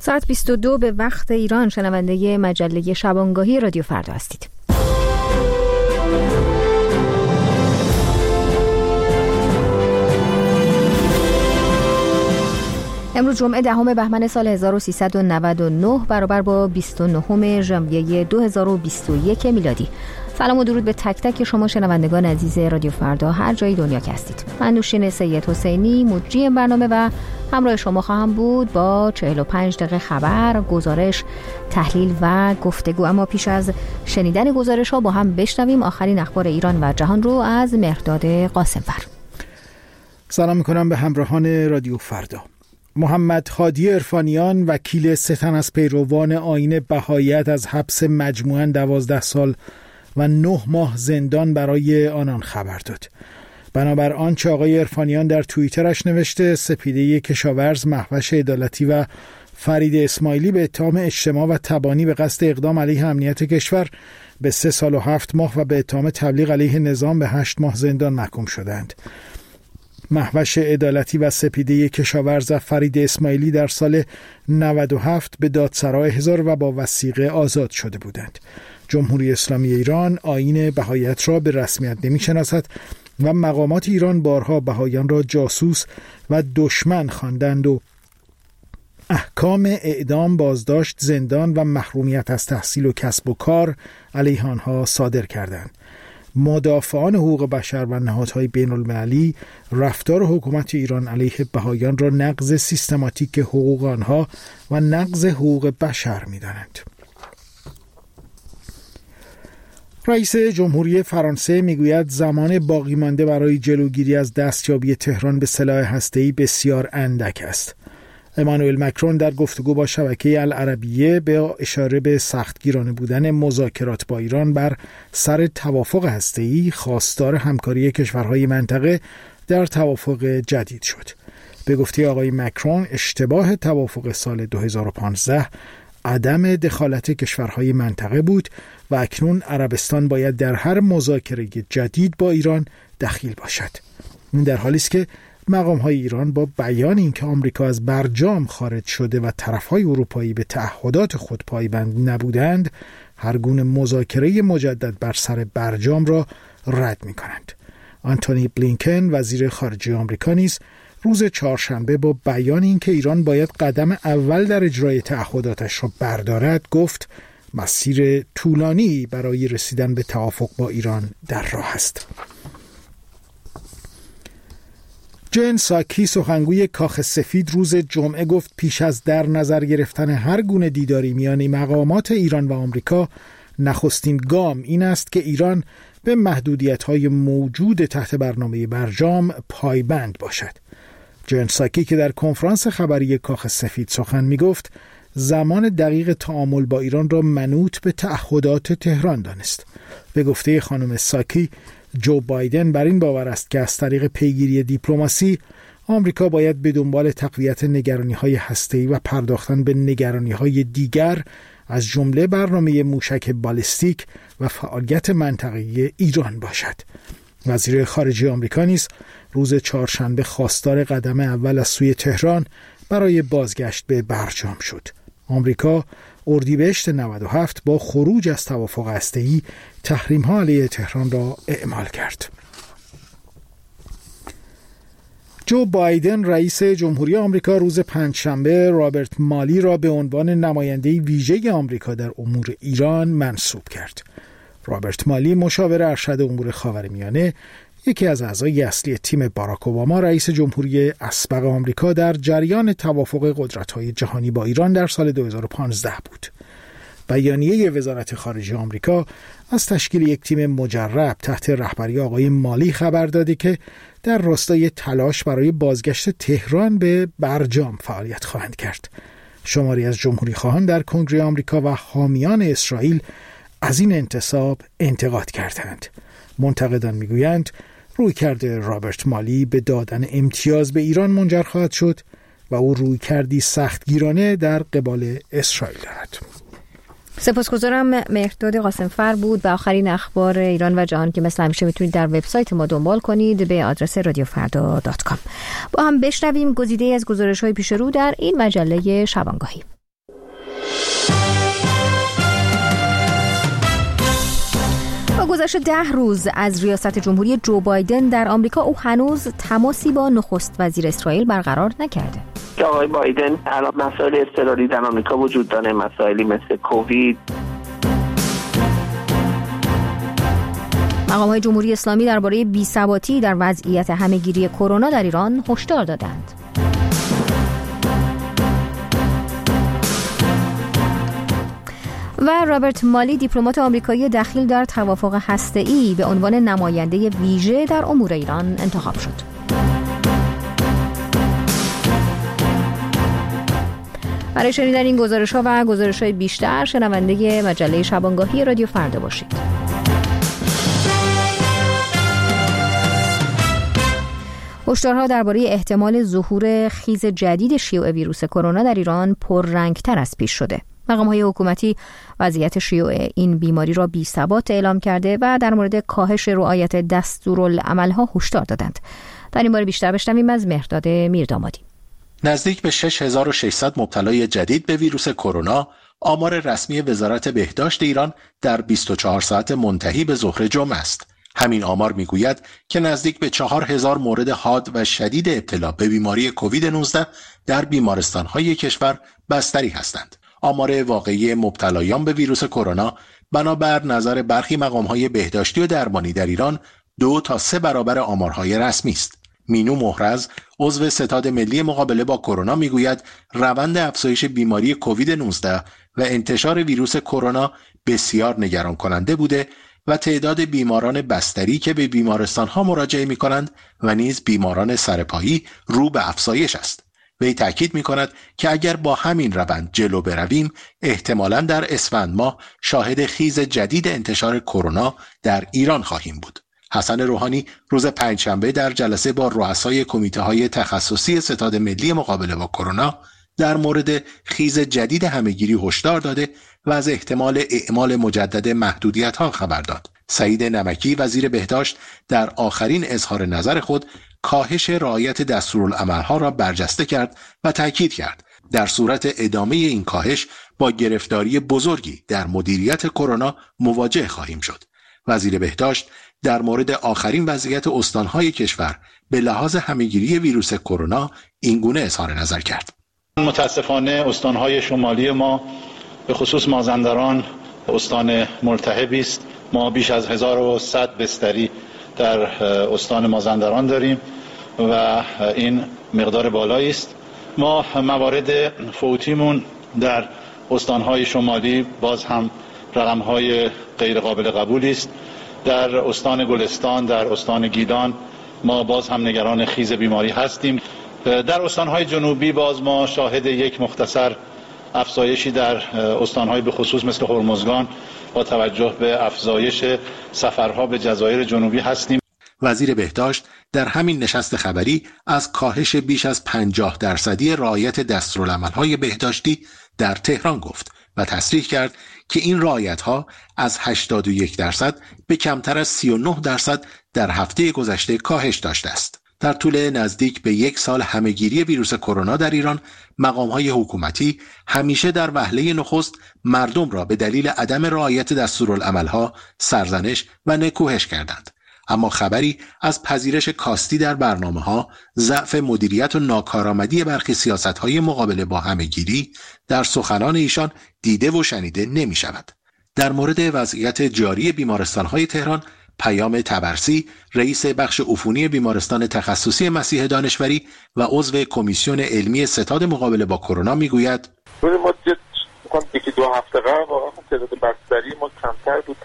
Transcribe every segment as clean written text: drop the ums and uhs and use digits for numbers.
ساعت 22 به وقت ایران شنونده مجله شبانگاهی رادیو فردا هستید. امروز جمعه 10 بهمن سال 1399 برابر با 29 ژانویه 2021 میلادی. سلام و درود به تک تک شما شنوندگان عزیز رادیو فردا هر جای دنیا که هستید. من نوشین سید حسینی مجری برنامه و همراه شما خواهم بود با 45 دقیقه خبر، گزارش، تحلیل و گفتگو. اما پیش از شنیدن گزارش ها با هم بشنویم آخرین اخبار ایران و جهان رو از مهرداد قاسمفر. سلام میکنم به همراهان رادیو فردا. محمد هادی عرفانیان وکیل 3 تن از پیروان آیین بهائیت از حبس مجموعاً 12 سال و 9 ماه زندان برای آنان خبر داد. بنابر آنچه آقای عرفانیان در توییترش نوشته، سپیده کشاورز مهوش عدالتی و فرید اسماعیلی به اتهام اجتماع و تبانی به قصد اقدام علیه امنیت کشور به 3 سال و 7 ماه و به اتهام تبلیغ علیه نظام به 8 ماه زندان محکوم شدند. مهوش عدالتی و سپیده کشاورز و فرید اسماعیلی در سال 97 به دادسرای حضار و با وثیقه آزاد شده بودند. جمهوری اسلامی ایران آیین بهائیت را به رسمیت نمی‌شناسد و مقامات ایران بارها بهائیان را جاسوس و دشمن خواندند و احکام اعدام، بازداشت، زندان و محرومیت از تحصیل و کسب و کار علیه آنها صادر کردند. مدافعان حقوق بشر و نهادهای بین المللی رفتار حکومت ایران علیه بهائیان را نقض سیستماتیک حقوق آنها و نقض حقوق بشر می‌دانند. رئیس جمهوری فرانسه میگوید زمان باقی مانده برای جلوگیری از دستیابی تهران به سلاح هسته‌ای بسیار اندک است. امانوئل مکرون در گفتگو با شبکه العربیه به اشاره به سختگیرانه بودن مذاکرات با ایران بر سر توافق هسته‌ای خواستار همکاری کشورهای منطقه در توافق جدید شد. به گفته آقای مکرون، اشتباه توافق سال 2015 عدم دخالت کشورهای منطقه بود و اکنون عربستان باید در هر مذاکره جدید با ایران دخیل باشد. این در حالی است که مقام‌های ایران با بیان اینکه آمریکا از برجام خارج شده و طرف‌های اروپایی به تعهدات خود پایبند نبودند، هر گونه مذاکره مجدد بر سر برجام را رد می‌کنند. آنتونی بلینکن وزیر خارجه آمریکا نیز روز چهارشنبه با بیان اینکه ایران باید قدم اول در اجرای تعهداتش را بردارد گفت مسیر طولانی برای رسیدن به توافق با ایران در راه است. جن ساکی سخنگوی کاخ سفید روز جمعه گفت پیش از در نظر گرفتن هر گونه دیداری میان مقامات ایران و آمریکا، نخستین گام این است که ایران به محدودیت‌های موجود تحت برنامه برجام پایبند باشد. جن ساکی که در کنفرانس خبری کاخ سفید سخن می‌گفت، زمان دقیق تعامل با ایران را منوط به تعهدات تهران دانست. به گفته خانم ساکی، جو بایدن بر این باور است که از طریق پیگیری دیپلماسی آمریکا باید به دنبال تقویت نگرانی‌های هسته‌ای و پرداختن به نگرانی‌های دیگر از جمله برنامه موشک بالستیک و فعالیت منطقه‌ای ایران باشد. وزیر خارجه آمریکا نیز روز چهارشنبه خواستار قدم اول از سوی تهران برای بازگشت به برجام شد. آمریکا اردیبهشت 97 با خروج از توافق هسته‌ای تحریم‌ها علیه تهران را اعمال کرد. جو بایدن رئیس جمهوری آمریکا روز پنجشنبه رابرت مالی را به عنوان نماینده ویژه آمریکا در امور ایران منصوب کرد. رابرت مالی مشاور ارشد امور خاورمیانه، یکی از اعضای اصلی تیم باراک اوباما رئیس جمهوری اسبق آمریکا در جریان توافق قدرت‌های جهانی با ایران در سال 2015 بود. بیانیه وزارت خارجه آمریکا از تشکیل یک تیم مجرب تحت رهبری آقای مالی خبر داده که در راستای تلاش برای بازگشت تهران به برجام فعالیت خواهند کرد. شماری از جمهوری خواهان در کنگره آمریکا و حامیان اسرائیل از این انتصاب انتقاد کردند. منتقدان میگویند رویکرد رابرت مالی به دادن امتیاز به ایران منجر خواهد شد و او رویکردی سختگیرانه در قبال اسرائیل دارد. سپاسگزارم. مهرداد قاسمفر بود و آخرین اخبار ایران و جهان که مثل همیشه میتونید در وبسایت ما دنبال کنید به آدرس radiofrda.com. با هم بشنویم گزیده از گزارش‌های پیش رو در این مجله شبانگاهی. گذشت 10 روز از ریاست جمهوری جو بایدن در آمریکا، او هنوز تماسی با نخست وزیر اسرائیل برقرار نکرده. آقای بایدن الان مسائل اضطراری در آمریکا وجود داره، مسائلی مثل کووید. مقام‌های جمهوری اسلامی درباره بی‌ثباتی در وضعیت همه‌گیری کرونا در ایران هشدار دادند. و رابرت مالی، دیپلمات آمریکایی دخیل در توافق هسته‌ای، به عنوان نماینده ویژه در امور ایران انتخاب شد. برای شنیدن این گزارش‌ها و گزارش‌های بیشتر شنونده مجله شبانگاهی رادیو فردا باشید. هشدارها درباره احتمال ظهور خیز جدید شیوع ویروس کرونا در ایران پررنگ‌تر از پیش شده. مقام‌های حکومتی وضعیت شیوع این بیماری را بی‌ثبات اعلام کرده و در مورد کاهش رعایت دستورالعمل‌ها هشدار دادند. در این باره بیشتر بشنویم از مهرداد میردامادی. نزدیک به 6600 مبتلای جدید به ویروس کرونا آمار رسمی وزارت بهداشت ایران در 24 ساعت منتهی به ظهر جمعه است. همین آمار میگوید که نزدیک به 4000 مورد حاد و شدید ابتلا به بیماری کووید 19 در بیمارستان‌های کشور بستری هستند. آمار واقعی مبتلایان به ویروس کرونا بنابر نظر برخی مقام‌های بهداشتی و درمانی در ایران 2 تا 3 برابر آمارهای رسمی است. مینو محرز، عضو ستاد ملی مقابله با کرونا، میگوید روند افزایش بیماری کووید 19 و انتشار ویروس کرونا بسیار نگران کننده بوده و تعداد بیماران بستری که به بیمارستان‌ها مراجعه می‌کنند و نیز بیماران سرپایی رو به افزایش است. وی تاکید می‌کند که اگر با همین روند جلو برویم، احتمالاً در اسفند ماه شاهد خیز جدید انتشار کرونا در ایران خواهیم بود. حسن روحانی روز پنجشنبه در جلسه با رؤسای کمیته‌های تخصصی ستاد ملی مقابله با کرونا در مورد خیز جدید همه‌گیری هشدار داده و از احتمال اعمال مجدد محدودیت‌ها خبر داد. سعید نمکی، وزیر بهداشت، در آخرین اظهار نظر خود کاهش رعایت دستورالعمل‌ها را برجسته کرد و تاکید کرد در صورت ادامه این کاهش با گرفتاری بزرگی در مدیریت کرونا مواجه خواهیم شد. وزیر بهداشت در مورد آخرین وضعیت استان‌های کشور به لحاظ همه‌گیری ویروس کرونا اینگونه اظهار نظر کرد: متاسفانه استان‌های شمالی ما، به خصوص مازندران، استان ملتهبی است. ما بیش از 1100 بستری در استان مازندران داریم و این مقدار بالایی است. ما موارد فوتیمون در استان‌های شمالی باز هم رقم‌های غیر قابل قبولی است. در استان گلستان، در استان گیلان ما باز هم نگران خیز بیماری هستیم. در استان‌های جنوبی باز ما شاهد یک مختصر افزایشی در استان‌های به خصوص مثل هرمزگان با توجه به افزایش سفرها به جزایر جنوبی هستیم. وزیر بهداشت در همین نشست خبری از کاهش بیش از 50% رعایت دستورالعمل‌های بهداشتی در تهران گفت و تصریح کرد که این رعایت‌ها از 81% به کمتر از 39% در هفته گذشته کاهش داشته است. در طول نزدیک به 1 سال همه‌گیری ویروس کرونا در ایران، مقام‌های حکومتی همیشه در وهله نخست مردم را به دلیل عدم رعایت دستورالعمل‌ها سرزنش و نکوهش کردند. اما خبری از پذیرش کاستی در برنامه‌ها، ضعف مدیریت و ناکارآمدی برخی سیاست‌های مقابله با همه‌گیری در سخنان ایشان دیده و شنیده نمی‌شود. در مورد وضعیت جاری بیمارستان‌های تهران، پیام طبرسی، رئیس بخش عفونی بیمارستان تخصصی مسیح دانشوری و عضو کمیسیون علمی ستاد مقابله با کرونا میگوید: ما یکی 2 هفته قبل واقعا تعداد بستری ما کمتر بود،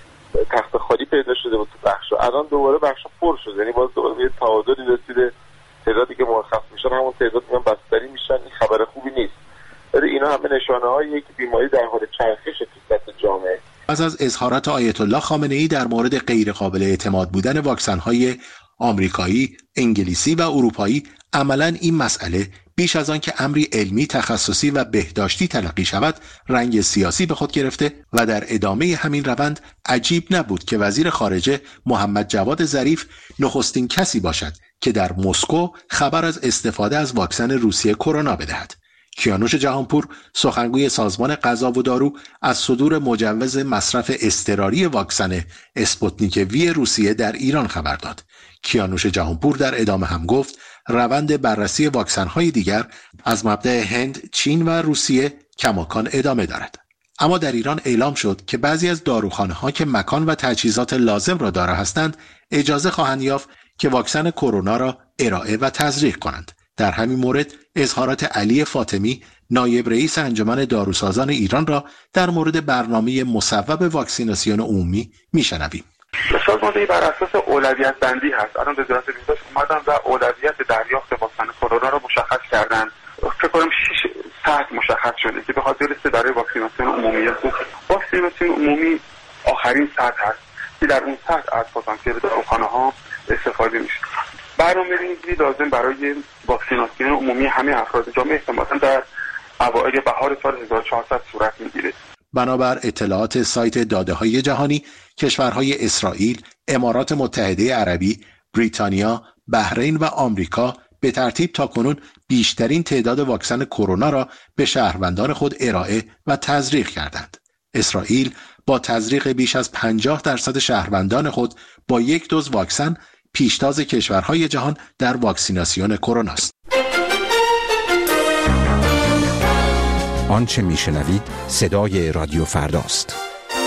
تخت خالی پیدا شده بود تو بخش، الان دوباره بخش پر شده، یعنی باز دوباره یه تعادلی رسیده، تعدادی که مرخص میشن همون تعداد میان بستری میشن. این خبر خوبی نیست، ولی اینا همه نشانه‌هاییه که بیماری در حال چرخش تو سطح جامعه. از اظهارات آیت الله خامنه‌ای در مورد غیر قابل اعتماد بودن واکسن‌های آمریکایی، انگلیسی و اروپایی، عملاً این مسئله بیش از آن که امری علمی، تخصصی و بهداشتی تلقی شود، رنگ سیاسی به خود گرفته و در ادامه همین روند عجیب نبود که وزیر خارجه محمد جواد ظریف نخستین کسی باشد که در مسکو خبر از استفاده از واکسن روسیه کرونا بدهد. کیانوش جهانپور سخنگوی سازمان غذا و دارو از صدور مجوز مصرف اضطراری واکسن اسپوتنیک وی روسیه در ایران خبر داد. کیانوش جهانپور در ادامه هم گفت روند بررسی واکسن‌های دیگر از مبدأ هند، چین و روسیه کماکان ادامه دارد. اما در ایران اعلام شد که بعضی از داروخانه‌ها که مکان و تجهیزات لازم را دارا هستند، اجازه خواهند یافت که واکسن کرونا را ارائه و تزریق کنند. در همین مورد اظهارات علی فاطمی، نایب رئیس انجمن داروسازان ایران را در مورد برنامه مصوب واکسیناسیون عمومی میشنویم. سازماندهی بر اساس اولویت بندی هست. الان وزارت بهداشت اومدن و اولویت دریافت واکسن کرونا رو مشخص کردن. فکر کنم 6 ساعت مشخص شده که به خاطر لیست برای واکسیناسیون عمومی است. واکسیناسیون عمومی آخرین ساعت هست که در اون ساعت از پتانسیل داروخانه‌ها استفاده میشه. برنامه‌ریزی لازم برای واکسیناسیون عمومی همه افراد جامعه احتمالاً در اوایل بهار سال 1400 صورت میگیره. بنابر اطلاعات سایت داده‌های جهانی، کشورهای اسرائیل، امارات متحده عربی، بریتانیا، بحرین و آمریکا به ترتیب تاکنون بیشترین تعداد واکسن کرونا را به شهروندان خود ارائه و تزریق کردند. اسرائیل با تزریق بیش از 50% شهروندان خود با یک دوز واکسن پیشتاز کشورهای جهان در واکسیناسیون کرونا است. آنچه میشنوید صدای رادیو فرداست.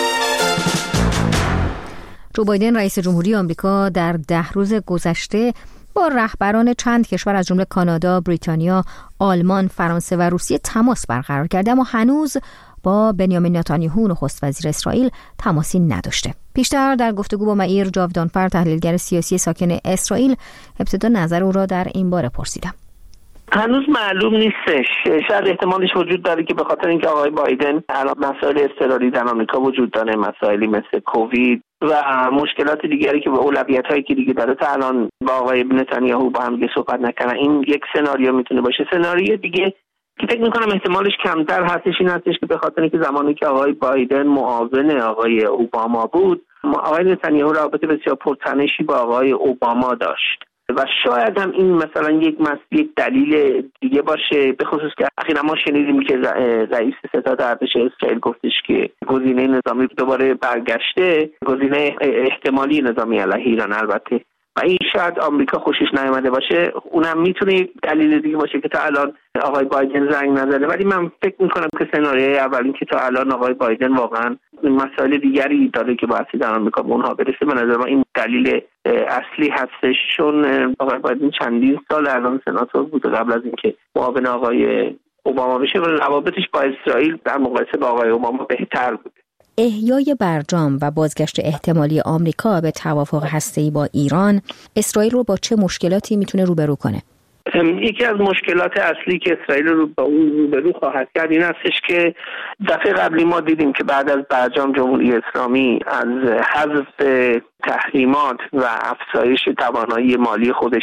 جو بایدن رئیس جمهوری آمریکا در 10 روز گذشته با رهبران چند کشور از جمله کانادا، بریتانیا، آلمان، فرانسه و روسیه تماس برقرار کرده، اما هنوز با بنیامین نتانیاهو نخست وزیر اسرائیل تماسی نداشته. پیشتر در گفتگو با معیر جاودانفر، تحلیلگر سیاسی ساکن اسرائیل، ابتدا نظر او را در این باره پرسیدم. هنوز معلوم نیستش. شاید احتمالش وجود داره که به خاطر اینکه آقای بایدن الان مسائل اضطراری در آمریکا وجود داره، مسائلی مثل کووید و مشکلات دیگری که به اولویت‌هایی که دیگه داره تا الان با آقای نتانیاهو با هم دیگه صحبت نکنن، این یک سناریو میتونه باشه. سناریو دیگه که فکر می‌کنم احتمالش کمتر هستش این هستش که به خاطر اینکه زمانی که آقای بایدن معاون آقای اوباما بود، آقای نتانیاهو رابطه بسیار پرتنشی با آقای اوباما داشت و شاید هم این مثلا یک دلیل دیگه باشه، به خصوص که اخیراً ما شنیدیم که رئیس ستاد ارتش اسرائیل گفتش که گزینه نظامی دوباره برگشته، گزینه احتمالی نظامی علیه ایران البته، و این شاید آمریکا خوشش نیامده باشه. اونم میتونه دلیل دیگه باشه که تا الان آقای بایدن زنگ نزده. ولی من فکر میکنم که سناریوی اول این که تا الان آقای بایدن واقعا مسائل دیگری داره که باعث در آمریکا به اونها برسه، به نظر من این دلیل اصلی هستش، چون آقای بایدن چندین سال الان سناتور بود قبل از اینکه معاون آقای اوباما بشه و روابطش با اسرائیل در مقایسه با آقای اوباما بهتر بود. احیای برجام و بازگشت احتمالی آمریکا به توافق هسته‌ای با ایران، اسرائیل رو با چه مشکلاتی میتونه روبرو کنه؟ یکی از مشکلات اصلی که اسرائیل رو با اون روبرو خواهد کرد این هستش که دفعه قبلی ما دیدیم که بعد از برجام جمهوری اسلامی از حذف تحریمات و افزایش توانایی مالی خودش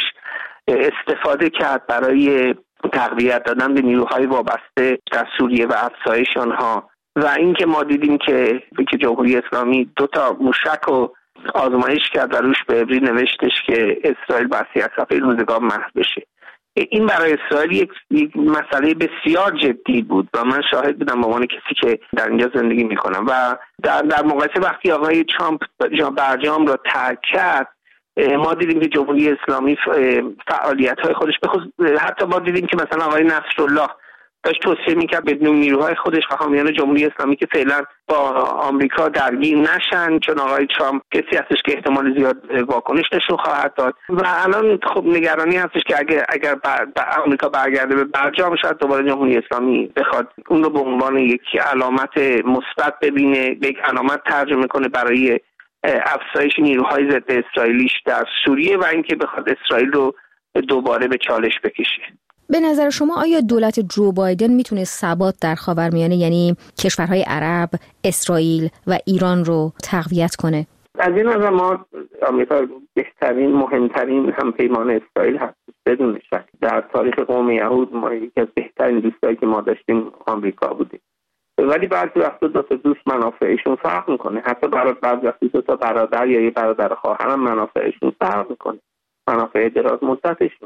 استفاده کرد برای تقویت دادن به نیروهای وابسته در سوریه و افزایش آنها، و اینکه ما دیدیم که جمهوری اسلامی 2 موشک رو آزمایش کرد و روش به عبری نوشتش که اسرائیل بسی از صفحه روزگار محو بشه. این برای اسرائیل یک مسئله بسیار جدی بود و من شاهد بودم به عنوان کسی که در اینجا زندگی میکنم و در مقایسه وقتی آقای ترامپ برجام را ترک کرد، ما دیدیم که جمهوری اسلامی فعالیت‌های خودش حتی ما دیدیم که مثلا آقای نصرالله داشت توصیه میکرد بدون نیروهای خودش و حامیان جمهوری اسلامی که فعلا با آمریکا درگیر نشن، چون آقای ترامپ کسی هستش که احتمال زیاد واکنش نشون خواهد داد و الان خب نگرانی هستش که اگر آمریکا برگرده به برجام، شاید دوباره جمهوری اسلامی بخواد اون رو به عنوان یک علامت مثبت ببینه، یک علامت ترجمه کنه برای افزایش نیروهای ضد اسرائیلیش در سوریه و اینکه بخواد اسرائیل رو دوباره به چالش بکشه. به نظر شما آیا دولت جو بایدن میتونه ثبات در خاورمیانه، یعنی کشورهای عرب، اسرائیل و ایران رو تقویت کنه؟ از این نظر ما آمریکا بهترین مهمترین همپیمان اسرائیل هست بدون شک. در تاریخ قوم یهود ما یکی از بهترین دوستایی که ما داشتیم آمریکا بودیم، ولی بعضی وقتا 2 دوست منافعشون فرق میکنه، حتی بعضی وقتا 2 برادر یا یه برادر خواهر هم منافعشون فرق میکنه، منافع دراز مدتشون.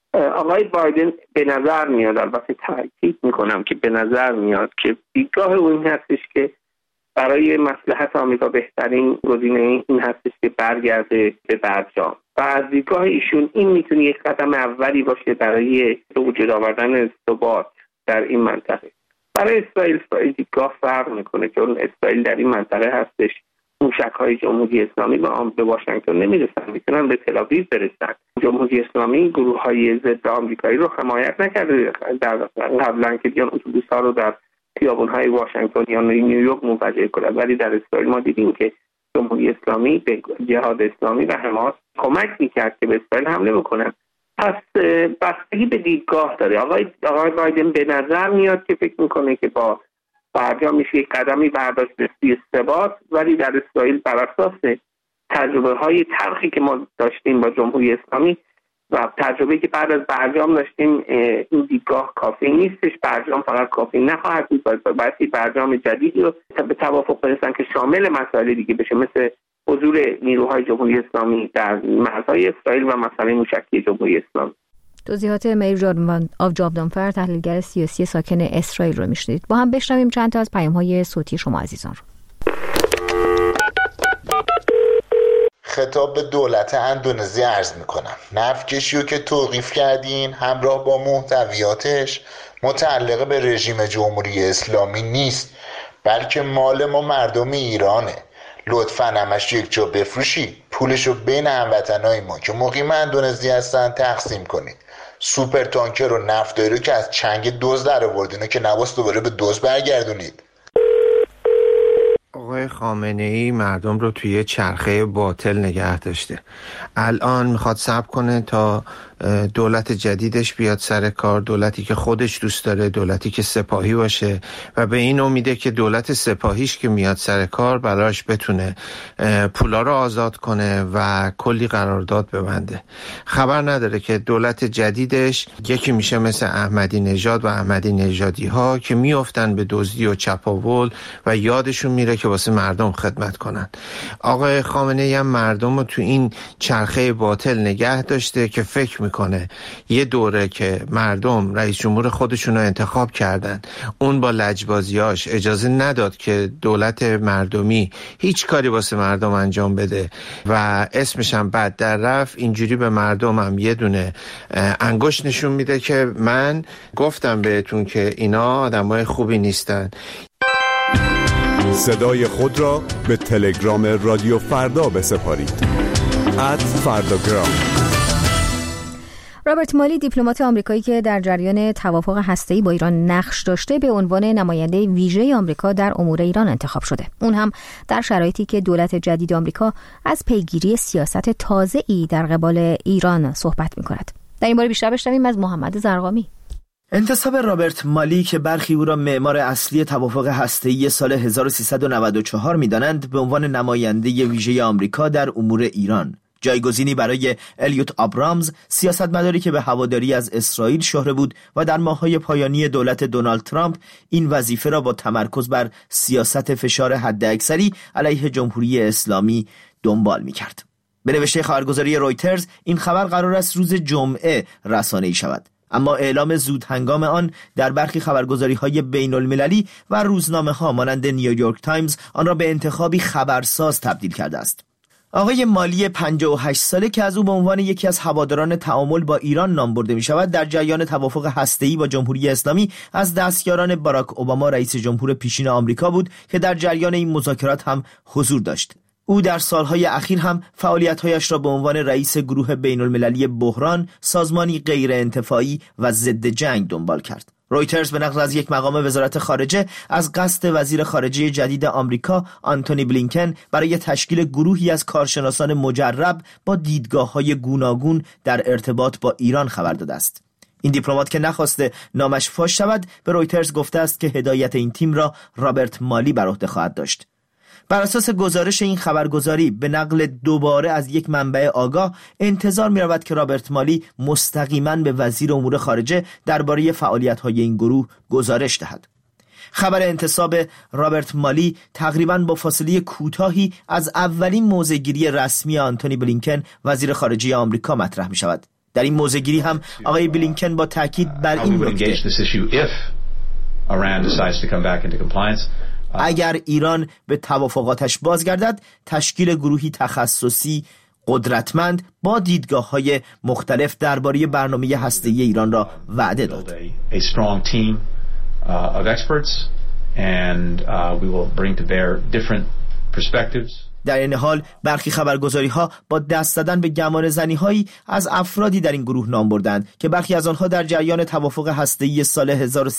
آقای بایدن به نظر میاد، البته تاکید میکنم که به نظر میاد که دیدگاه او این هستش که برای مصلحت آمریکا بهترین گزینه این هستش که برگرده به برجام و از دیدگاه ایشون این میتونه یک قدم اولی باشه برای به وجود آوردن ثبات در این منطقه. برای اسرائیل دیدگاه فرق میکنه، چون اسرائیل در این منطقه هستش. موشک‌های جمهوری اسلامی به واشنگتن نمیرسن، میتونن به تل‌آویو برسن. جمهوری اسلامی گروه‌های ضد آمریکایی رو حمایت نکرده در قبلا که بیان اتوبوس‌ها رو در خیابون‌های واشنگتن یا نیویورک منفجر کنند، ولی در اسرائیل ما دیدیم که جمهوری اسلامی به جهاد اسلامی و حماس کمک میکرد که به اسرائیل حمله بکنن. پس بستگی به دیدگاه داره. آقای بایدن به نظر میاد که فکر میکنه که با برجام میشه یک قدمی برداشت به سوی ثبات، ولی در اسرائیل بر اساس تجربه‌های تلخی که ما داشتیم با جمهوری اسلامی و تجربه‌ای که بعد از برجام داشتیم، این دیدگاه کافی نیستش. برجام فقط کافی نخواهد بود، باید برجام جدیدی رو به توافق برسن که شامل مسائل دیگه بشه، مثل حضور نیروهای جمهوری اسلامی در مرزهای اسرائیل و مسئله موشکی جمهوری اسلامی. توضیحات میر جابدانفر، تحلیلگر سیاسی ساکن اسرائیل رو میشنید. با هم بشنویم چند تا از پیام‌های صوتی شما عزیزان رو. خطاب به دولت اندونزی عرض میکنم نفت کشی رو که توقیف کردین همراه با محتویاتش متعلق به رژیم جمهوری اسلامی نیست، بلکه مال ما مردم ایرانه. لطفاً همش یک جا بفروشید، پولشو بین هموطنای ما که مقیم اندونزی هستن تقسیم کنید. سوپر تانکر و نفتایی رو که از چنگ دزد در آوردین که نواس دوباره به دزد برگردونید. آقای خامنه‌ای مردم رو توی چرخه باطل نگه داشته. الان میخواد صبر کنه تا دولت جدیدش بیاد سر کار، دولتی که خودش دوست داره، دولتی که سپاهی باشه و به این امیده که دولت سپاهیش که میاد سر کار براش بتونه پولا رو آزاد کنه و کلی قرارداد ببنده. خبر نداره که دولت جدیدش یکی میشه مثل احمدی نژاد و احمدی نژادی ها که میافتن به دزدی و چپاول و یادشون میره که واسه مردم خدمت کنن. آقای خامنه‌ای هم مردم رو تو این چرخه باطل نگه داشته که فکر میکنه یه دوره که مردم رئیس جمهور خودشون رو انتخاب کردن، اون با لجبازیاش اجازه نداد که دولت مردمی هیچ کاری واسه مردم انجام بده و اسمش هم بد در رفت. اینجوری به مردم هم یه دونه انگشت نشون میده که من گفتم بهتون که اینا آدمای خوبی نیستن. صدای خود را به تلگرام رادیو فردا بسپارید. @فرداگرام. رابرت مالی، دیپلمات آمریکایی که در جریان توافق هسته‌ای با ایران نقش داشته، به عنوان نماینده ویژه آمریکا در امور ایران انتخاب شده. اون هم در شرایطی که دولت جدید آمریکا از پیگیری سیاست تازه‌ای در قبال ایران صحبت می‌کند. در این باره بیشتر بشنویم از محمد زرقامی. انتصاب رابرت مالی که برخی او را معمار اصلی توافق هسته‌ای سال 1394 می‌دانند، به عنوان نماینده ویژه آمریکا در امور ایران، جایگزینی برای الیوت آبرامز، سیاستمداری که به هواداری از اسرائیل شهره بود و در ماه‌های پایانی دولت دونالد ترامپ این وظیفه را با تمرکز بر سیاست فشار حداکثری علیه جمهوری اسلامی دنبال می‌کرد. به نوشته خبرگزاری رویترز، این خبر قرار است روز جمعه رسانه‌ای شود، اما اعلام زود هنگام آن در برخی خبرگزاری‌های بین‌المللی و روزنامه‌ها مانند نیویورک تایمز آن را به انتخابی خبرساز تبدیل کرده است. آقای مالی 58 ساله که از او به عنوان یکی از هواداران تعامل با ایران نام برده می شود، در جریان توافق هسته‌ای با جمهوری اسلامی از دستیاران باراک اوباما رئیس جمهور پیشین آمریکا بود که در جریان این مذاکرات هم حضور داشت. او در سالهای اخیر هم فعالیت‌هایش را به عنوان رئیس گروه بین‌المللی بحران، سازمانی غیر انتفاعی و ضد جنگ دنبال کرد. رویترز به نقل از یک مقام وزارت خارجه از قصد وزیر خارجه جدید آمریکا آنتونی بلینکن برای تشکیل گروهی از کارشناسان مجرب با دیدگاه‌های گوناگون در ارتباط با ایران خبر داده است. این دیپلمات که نخواسته نامش فاش شود، به رویترز گفته است که هدایت این تیم را رابرت مالی بر عهده خواهد داشت. بر اساس گزارش این خبرگزاری به نقل دوباره از یک منبع آگاه، انتظار می‌رود که رابرت مالی مستقیما به وزیر امور خارجه درباره فعالیت‌های این گروه گزارش دهد. خبر انتصاب رابرت مالی تقریباً با فاصله کوتاهی از اولین موضع‌گیری رسمی آنتونی بلینکن وزیر خارجه آمریکا مطرح می‌شود. در این موضع‌گیری هم آقای بلینکن با تاکید بر این نکته اگر ایران به توافقاتش بازگردد، تشکیل گروهی تخصصی قدرتمند با دیدگاه‌های مختلف درباره برنامه هسته‌ای ایران را وعده داد. در این حال برخی خبرگزاری‌ها با دست زدن به گمانه‌زنی‌هایی از افرادی در این گروه نام بردند که برخی از آنها در جریان توافق هسته‌ای سال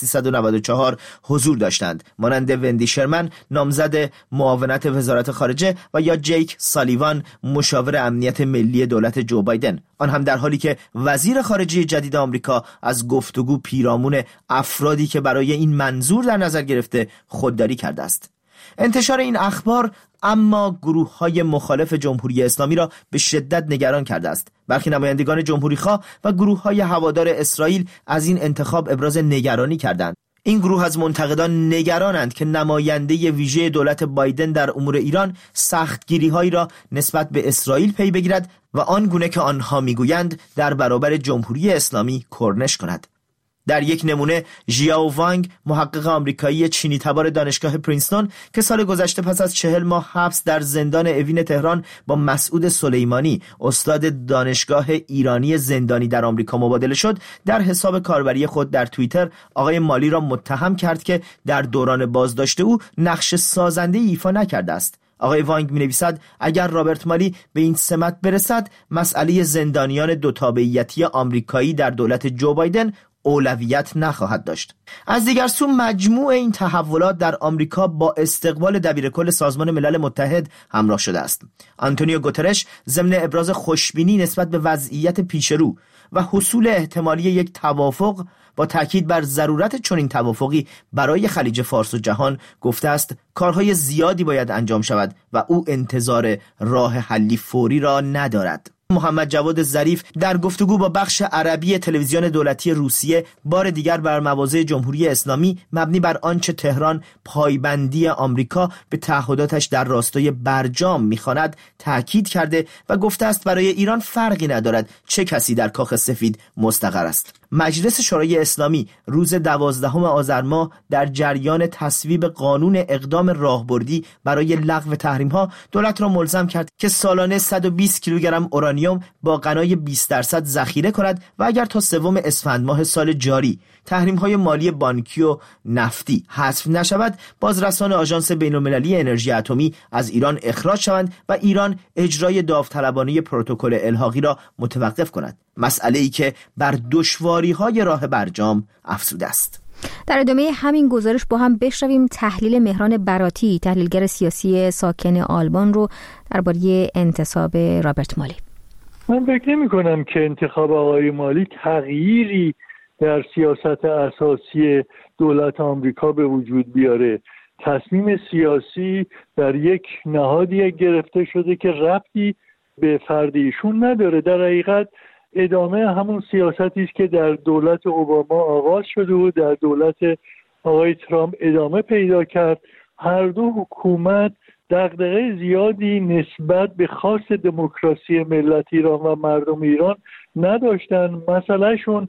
1394 حضور داشتند، مانند وندی شرمن نامزد معاونت وزارت خارجه و یا جیک سالیوان مشاور امنیت ملی دولت جو بایدن، آن هم در حالی که وزیر خارجه جدید آمریکا از گفتگو پیرامون افرادی که برای این منظور در نظر گرفته خودداری کرده است. انتشار این اخبار اما گروه‌های مخالف جمهوری اسلامی را به شدت نگران کرده است. برخی نمایندگان جمهوری‌خواه و گروه‌های هوادار اسرائیل از این انتخاب ابراز نگرانی کردند. این گروه از منتقدان نگرانند که نماینده ویژه دولت بایدن در امور ایران سختگیری‌هایی را نسبت به اسرائیل پی بگیرد و آن گونه که آنها می‌گویند در برابر جمهوری اسلامی کرنش کند. در یک نمونه ژیاو وانگ، محقق آمریکایی چینی تبار دانشگاه پرینستون که سال گذشته پس از 40 ماه حبس در زندان اوین تهران با مسعود سلیمانی، استاد دانشگاه ایرانی زندانی در آمریکا مبادله شد، در حساب کاربری خود در توییتر آقای مالی را متهم کرد که در دوران بازداشت او نقش سازنده ایفا نکرده است. آقای وانگ می‌نویسد اگر رابرت مالی به این سمت برسد، مسئله زندانیان دو تابعیتی آمریکایی در دولت جو بایدن اولویت نخواهد داشت. از دیگر سو مجموع این تحولات در آمریکا با استقبال دبیرکل سازمان ملل متحد همراه شده است. آنتونیو گوترش ضمن ابراز خوشبینی نسبت به وضعیت پیشرو و حصول احتمالی یک توافق با تاکید بر ضرورت چنین توافقی برای خلیج فارس و جهان گفته است کارهای زیادی باید انجام شود و او انتظار راه حلی فوری را ندارد. محمد جواد ظریف در گفتگو با بخش عربی تلویزیون دولتی روسیه بار دیگر بر مواضع جمهوری اسلامی مبنی بر آنچه تهران پایبندی آمریکا به تعهداتش در راستای برجام می‌خواند تاکید کرده و گفته است برای ایران فرقی ندارد چه کسی در کاخ سفید مستقر است. مجلس شورای اسلامی روز 12 آذر ماه در جریان تصویب قانون اقدام راهبردی برای لغو تحریم‌ها دولت را ملزم کرد که سالانه 120 کیلوگرم اورانیوم با غنای 20% ذخیره کند و اگر تا 3 اسفند ماه سال جاری تحریم‌های مالی بانکی و نفتی حذف نشود، بازرسان آژانس بین‌المللی انرژی اتمی از ایران اخراج شوند و ایران اجرای داوطلبانه پروتکل الحاقی را متوقف کند. مسئله‌ای که بر دشواری‌های راه برجام افزوده است. در ادامه همین گزارش با هم بشنویم تحلیل مهران براتی، تحلیلگر سیاسی ساکن آلمان رو درباره انتصاب رابرت مالی. من فکر نمی‌کنم که انتخاب آقای مالی تغییری در سیاست اساسی دولت آمریکا به وجود بیاره. تصمیم سیاسی در یک نهادی گرفته شده که ربطی به فرد ایشون نداره. در حقیقت ادامه همون سیاستی است که در دولت اوباما آغاز شده و در دولت آقای ترامپ ادامه پیدا کرد. هر دو حکومت دغدغه زیادی نسبت به خاص دموکراسی ملت ایران و مردم ایران نداشتن. مسئلهشون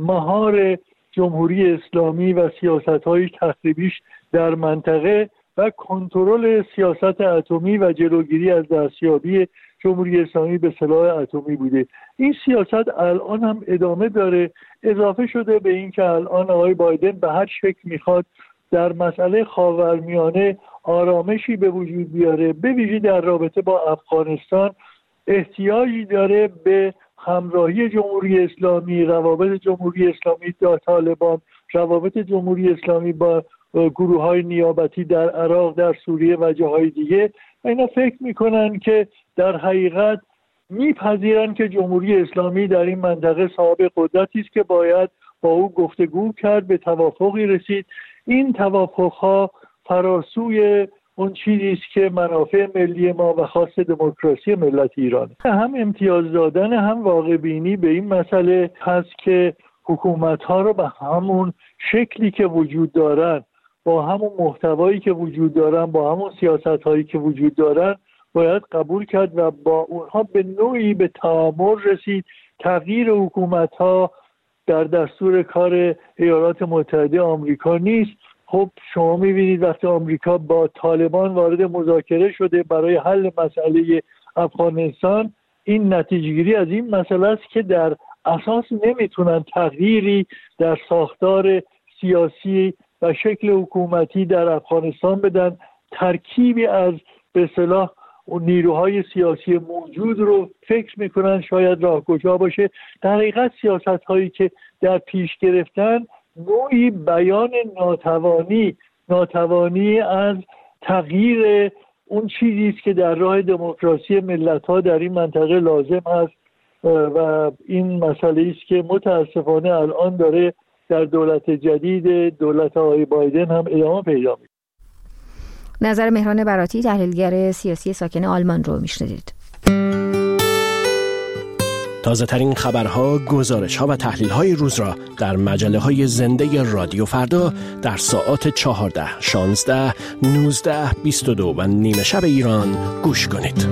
مهار جمهوری اسلامی و سیاست‌های تخریبیش در منطقه و کنترل سیاست اتمی و جلوگیری از دستیابی جمهوری اسلامی به سلاح اتمی بوده. این سیاست الان هم ادامه داره. اضافه شده به این که الان آقای بایدن به هر شکل میخواد در مسئله خاورمیانه آرامشی به وجود بیاره، به ویژه در رابطه با افغانستان احتیاجی داره به همراهی جمهوری اسلامی، روابط جمهوری اسلامی با طالبان، روابط جمهوری اسلامی با گروه‌های نیابتی در عراق، در سوریه و جاهای دیگه. اینا فکر میکنن که در حقیقت میپذیرن که جمهوری اسلامی در این منطقه صاحب قدرتی است که باید با او گفتگو کرد، به توافقی رسید. این توافقها فراسوی اون چیزی است که منافع ملی ما و خاص دموکراسی ملت ایران، هم امتیاز دادن هم واقع بینی به این مسئله هست که حکومت‌ها رو به همون شکلی که وجود دارن، با همون محتوایی که وجود دارن، با همون سیاست‌هایی که وجود دارن باید قبول کرد و با اونها به نوعی به تعامل رسید تغییر حکومت‌ها در دستور کار ایالات متحده آمریکا نیست. خب شما می‌بینید وقتی آمریکا با طالبان وارد مذاکره شده برای حل مسئله افغانستان، این نتیجه‌گیری از این مسئله است که در اساس نمیتونن تغییری در ساختار سیاسی و شکل حکومتی در افغانستان بدن. ترکیبی از به اصطلاح نیروهای سیاسی موجود رو فکر میکنن شاید راهگشا باشه. در حقیقت سیاست هایی که در پیش گرفتن نوعی بیان ناتوانی از تغییر اون چیزی است که در راه دموکراسی ملت‌ها در این منطقه لازم است و این مسئله است که متاسفانه الان داره در دولت جدید، دولت آقای بایدن هم ادامه پیدا می‌کنه. نظر مهران براتی، تحلیلگر سیاسی ساکن آلمان رو میشنیدید. تازه ترین خبرها، گزارش‌ها و تحلیل‌های روز را در مجله‌های زنده رادیو فردا در ساعات 14، 16، 19، 22 و نیمه شب ایران گوش کنید.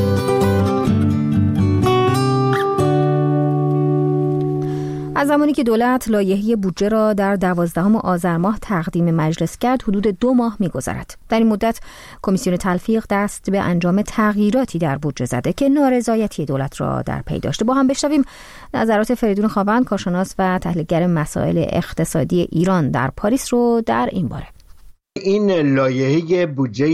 از زمانی که دولت لایحه بودجه را در 12 آذر ماه تقدیم مجلس کرد، حدود 2 ماه می‌گذرد. در این مدت کمیسیون تلفیق دست به انجام تغییراتی در بودجه زده که نارضایتی دولت را در پی داشته. با هم بشنویم نظرات فریدون خاوند، کارشناس و تحلیلگر مسائل اقتصادی ایران در پاریس رو در این باره. این لایحه بودجه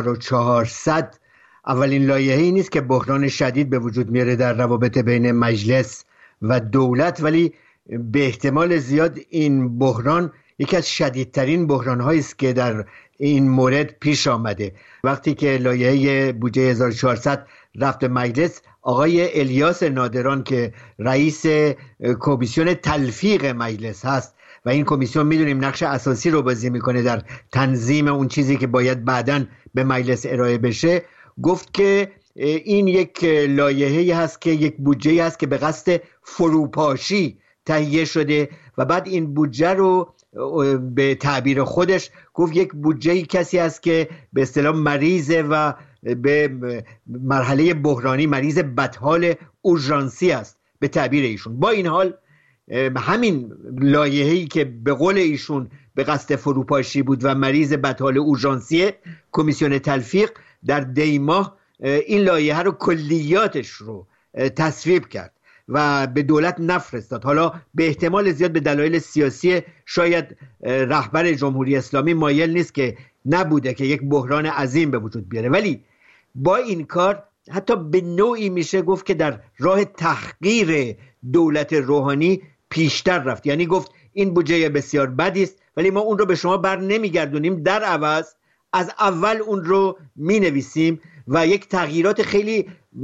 1400 اولین لایحه‌ای نیست که بحران شدید به وجود میاره در روابط بین مجلس و دولت، ولی به احتمال زیاد این بحران یکی از شدیدترین بحران‌هایی است که در این مورد پیش آمده. وقتی که لایحه بودجه 1400 رفت به مجلس، آقای الیاس نادران که رئیس کمیسیون تلفیق مجلس هست و این کمیسیون میدونیم نقش اساسی رو بازی میکنه در تنظیم اون چیزی که باید بعداً به مجلس ارائه بشه، گفت که این یک لایحه‌ای هست که یک بودجه‌ای هست که به قصد فروپاشی تهیه شده و بعد این بودجه رو به تعبیر خودش گفت یک بودجه‌ای کسی هست که به اصطلاح مریضه و به مرحله بحرانی، مریض بدحال اورژانسی است به تعبیر ایشون. با این حال همین لایحه‌ای که به قول ایشون به قصد فروپاشی بود و مریض بدحال اورژانسی، کمیسیون تلفیق در دی ماه این لایحه رو کلیاتش رو تصویب کرد و به دولت نفرستاد. حالا به احتمال زیاد به دلایل سیاسی شاید رهبر جمهوری اسلامی مایل نیست که نبوده که یک بحران عظیم به وجود بیاره، ولی با این کار حتی به نوعی میشه گفت که در راه تحقیر دولت روحانی پیشتر رفت. یعنی گفت این بودجه بسیار بدی است ولی ما اون رو به شما بر نمیگردونیم، در عوض از اول اون رو مینویسیم و یک تغییرات خیلی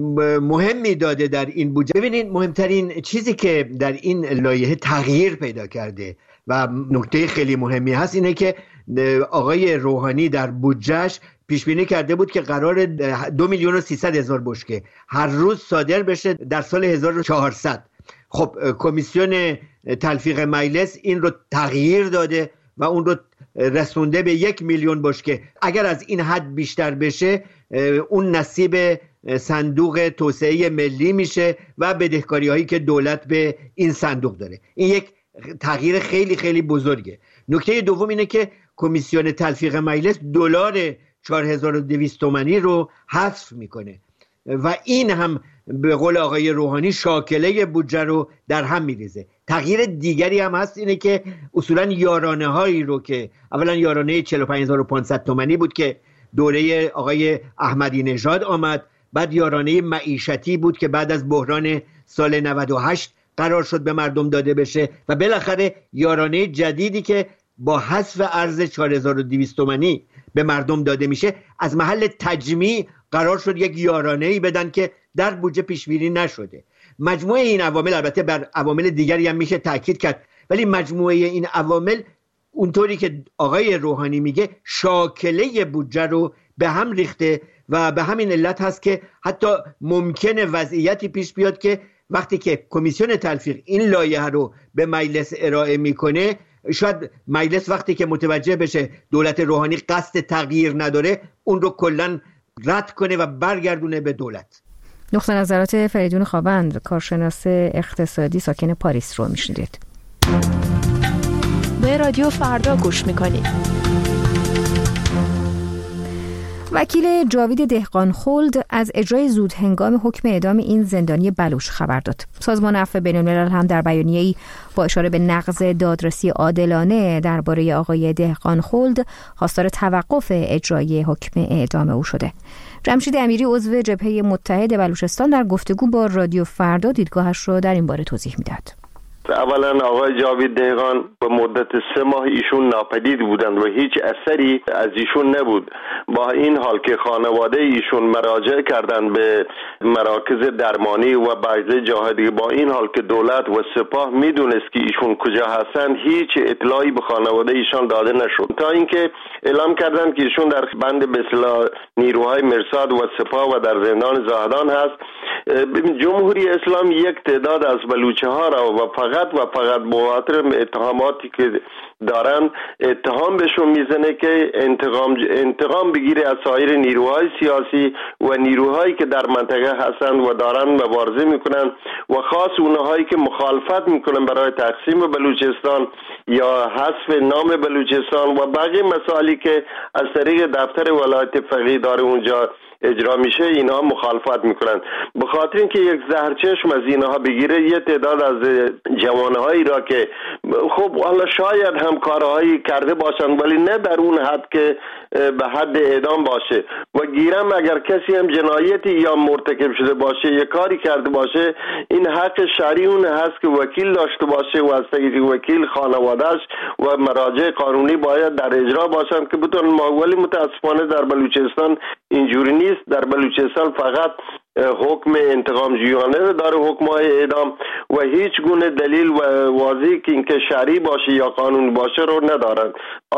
مهمی داده در این بودجه. ببینید مهمترین چیزی که در این لایحه تغییر پیدا کرده و نکته خیلی مهمی هست اینه که آقای روحانی در بودجهش پیش بینی کرده بود که قرار 2,300,000 بشکه هر روز صادر بشه در سال 1400. خب کمیسیون تلفیق مجلس این رو تغییر داده و اون رو رسونده به 1,000,000 بشکه. اگر از این حد بیشتر بشه اون نصیب صندوق توسعه ملی میشه و بدهکاری هایی که دولت به این صندوق داره. این یک تغییر خیلی خیلی بزرگه. نکته دوم اینه که کمیسیون تلفیق مجلس دلار 4200 تومانی رو حذف میکنه و این هم به قول آقای روحانی شاکله بودجه رو در هم میریزه. تغییر دیگری هم هست اینه که اصولا یارانه هایی رو که اولا یارانه 45500 تومانی بود که دوره آقای احمدی نژاد آمد، بعد یارانه معیشتی بود که بعد از بحران سال 98 قرار شد به مردم داده بشه و بالاخره یارانه جدیدی که با حذف ارز 4200 تومانی به مردم داده میشه، از محل تجمیع قرار شد یک یارانه‌ای بدن که در بودجه پیش بینی نشده. مجموعه این عوامل، البته بر عوامل دیگری هم میشه تاکید کرد، ولی مجموعه این عوامل اونطوری که آقای روحانی میگه شاکله بودجه رو به هم ریخته و به همین علت هست که حتی ممکنه وضعیتی پیش بیاد که وقتی که کمیسیون تلفیق این لایحه رو به مجلس ارائه میکنه، شاید مجلس وقتی که متوجه بشه دولت روحانی قصد تغییر نداره اون رو کلاً رد کنه و برگردونه به دولت. نقطه نظرات فریدون خاوند، کارشناس اقتصادی ساکن پاریس رو میشنیدید. به رادیو فردا گوش میکنید. وکیل جاوید دهقانخلد از اجرای زود هنگام حکم اعدام این زندانی بلوچ خبر داد. سازمان عفو بین‌الملل هم در بیانیه‌ای با اشاره به نقض دادرسی عادلانه درباره آقای دهقانخلد خواستار توقف اجرای حکم اعدام او شده. جمشید امیری عضو جبهه متحد بلوچستان در گفتگو با رادیو فردا دیدگاهش را در این باره توضیح می‌داد. اولا آقای جاوید دهقان به مدت 3 ماه ایشون ناپدید بودند و هیچ اثری از ایشون نبود. با این حال که خانواده ایشون مراجعه کردند به مراکز درمانی و بعضی جاهای دیگه، با این حال که دولت و سپاه میدونست که ایشون کجا هستند، هیچ اطلاعی به خانواده ایشان داده نشد، تا اینکه اعلام کردند که ایشون در بند به اصطلاح نیروهای مرصاد و سپاه و در زندان زاهدان هست. جمهوری اسلامی یک تعداد از بلوچه ها را و فقط به خاطر اتهاماتی که دارن اتهام بهشون میزنه که انتقام بگیره از سایر نیروهای سیاسی و نیروهایی که در منطقه هستند و دارن مبارزه میکنن و خاص اونهایی که مخالفت میکنن برای تقسیم بلوچستان یا حذف نام بلوچستان و باقی مسائلی که از طریق دفتر ولایت فقیه داره اونجا اجرا میشه، اینها مخالفت میکنن. به خاطر اینکه یک زهرچشم از اینها بگیره، یه تعداد از جوانهایی را که خب حالا شاید هم کارهایی کرده باشند ولی نه در اون حد که به حد اعدام باشه و گیرم اگر کسی هم جنایتی یا مرتکب شده باشه یا کاری کرده باشه، این حق شرعی اون هست که وکیل داشته باشه و از طریق وکیل خانواده‌اش و مراجع قانونی باید در اجرا باشند که بتونن. ولی متاسفانه در بلوچستان اینجوری نیست. در بلوچستان فقط حکم انتقام جویانه داره، حکم‌های اعدام، و هیچ گونه دلیل و واضحی که اینکه شرعی باشه یا قانونی باشه رو ندارن.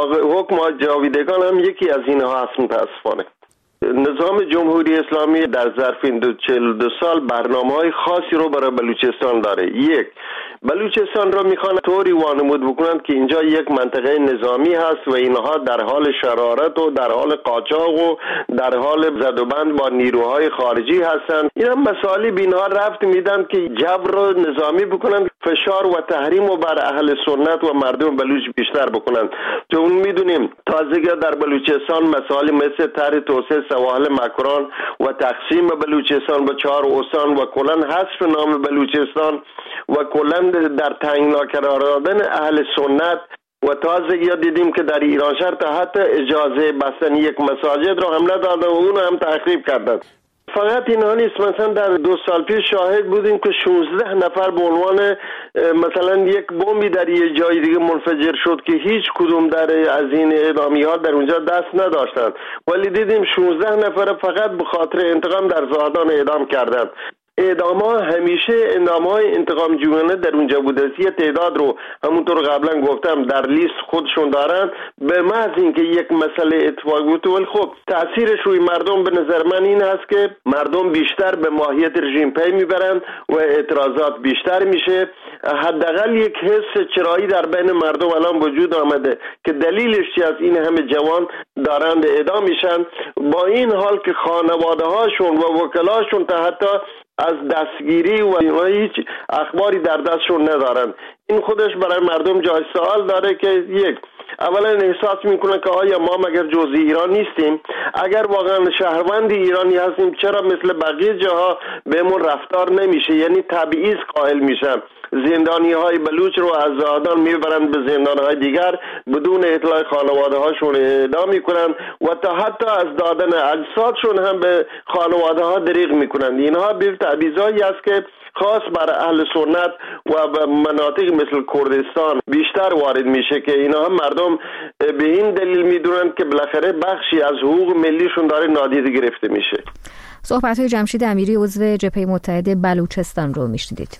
حکم جاویدگان هم یکی از اینها هست متاسفانه. نظام جمهوری اسلامی در ظرف 42 سال برنامه‌های خاصی رو برای بلوچستان داره. یک، بلوچستان رو میخوان طوری وانمود بکنند که اینجا یک منطقه نظامی هست و اینها در حال شرارت و در حال قاچاق و در حال زد و بند با نیروهای خارجی هستند. اینا مسائلی به اینها رفت میدن که جبر رو نظامی بکنند، فشار و تحریم رو بر اهل سنت و مردم بلوچ بیشتر بکنند. چون میدونیم تازگی در بلوچستان مسائلی مثل طرح توسعه سواحل مکران و تقسیم بلوچستان به 4 استان و کلا حذف نام بلوچستان و کلا در تنگنا قرار دادن اهل سنت و تازگی دیدیم که در ایران شهر تا حتی اجازه بستن یک مساجد رو هم ندادن و اون هم تخریب کردن. فقط اینها نیست، مثلا در 2 سال پیش شاهد بودیم که 16 نفر به عنوان مثلا یک بمبی در یه جای دیگه منفجر شد که هیچ کدوم از این اعدامی ها در اونجا دست نداشتند، ولی دیدیم 16 نفر فقط به خاطر انتقام در زاهدان اعدام کردند. اعدام ها همیشه اعدام های انتقام جویانه در اونجا بوده. یه تعداد رو همونطور قبلا گفتم در لیست خودشون دارن، به محض اینکه یک مسئله اتفاق بود. ولی خب تاثیرش روی مردم به نظر من این هست که مردم بیشتر به ماهیت رژیم پی میبرن و اعتراضات بیشتر میشه. حداقل یک حس چرایی در بین مردم الان وجود آمده که دلیلش چی از این همه جوان دارند اعدام میشن، با این حال که خانواده هاشون و وکلاشون تا حتی از دستگیری و هیچ اخباری در دستشون ندارن. این خودش برای مردم جای سوال داره که یک، اولا احساس میکنن که آیا ما مگر جزئی ایران نیستیم؟ اگر واقعا شهروند ایرانی هستیم چرا مثل بقیه جاها بهمون رفتار نمیشه؟ یعنی تبعیض قائل میشن. زندانی های بلوچ رو از زاهدان میبرند به زندان های دیگر بدون اطلاع خانواده هاشون اعدام میکنن و تا حتی از دادن اجسادشون هم به خانواده ها دریغ میکنن. اینها به تبعیضایی است که خاص بر اهل سنت و به مناطق مثل کردستان بیشتر وارد میشه که اینها مردم به این دلیل میدونن که بالاخره بخشی از حقوق ملیشون داره نادیده گرفته میشه. صحبت‌های جمشید امیری عضو جبهه متحد بلوچستان رو میشنیدید.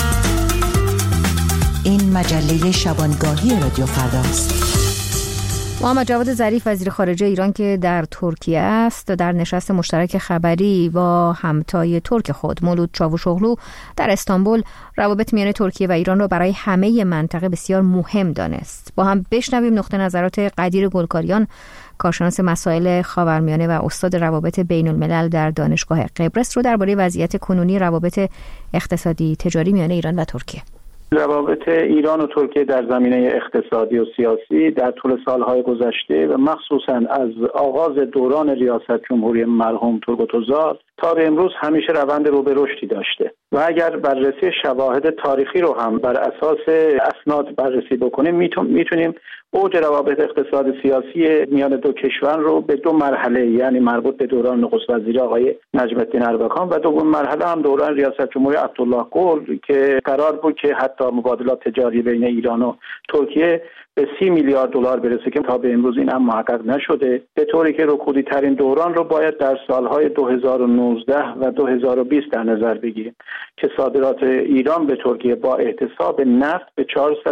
این مجله شبانگاهی رادیو فرداست. محمد جواد ظریف وزیر خارجه ایران که در ترکیه است در نشست مشترک خبری با همتای ترک خود مولود چاوشوغلو در استانبول روابط میان ترکیه و ایران را برای همه منطقه بسیار مهم دانست. با هم بشنویم نقطه نظرات قدیر گلکاریان، کارشناس مسائل خاورمیانه و استاد روابط بین الملل در دانشگاه قبرس رو درباره وضعیت کنونی روابط اقتصادی تجاری میان ایران و ترکیه. روابط ایران و ترکیه در زمینه اقتصادی و سیاسی در طول سالهای گذشته و مخصوصاً از آغاز دوران ریاست جمهوری مرحوم تورگوت اوزال تا به امروز همیشه روند رو به رشدی داشته و اگر بررسی شواهد تاریخی رو هم بر اساس اسناد بررسی بکنیم میتونیم اوج روابط اقتصاد سیاسی میان دو کشور رو به دو مرحله، یعنی مربوط به دوران نخست وزیر آقای نجم الدین اربکان و دوم مرحله هم دوران ریاست جمهوری عبدالله گل که قرار بود که حتی مبادلات تجاری بین ایران و ترکیه به 30 میلیارد دلار برسه که تا به امروز این هم محقق نشده، به طوری که رکودی ترین دوران رو باید در سالهای 2019 و 2020 در نظر بگیریم که صادرات ایران به ترکیه با احتساب نفت به